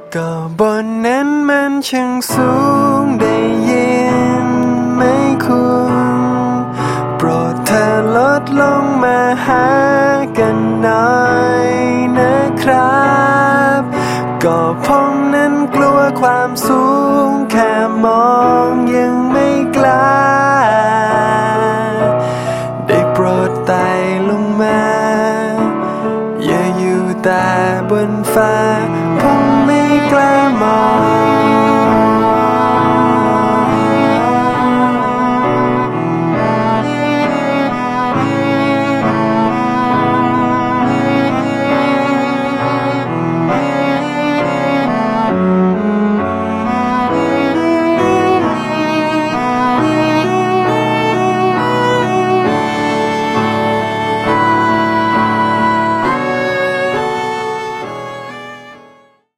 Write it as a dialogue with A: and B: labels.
A: ก็บนนั้นมันช่างสูงได้ยินไหมคุณโปรดเธอลดลงมาหากันหน่อยนะครับก็ผมนั้นกลัวความสูงแค่มองยังไม่กล้าได้โปรดไต่ลงมาอย่าอยู่แต่บนฟ้า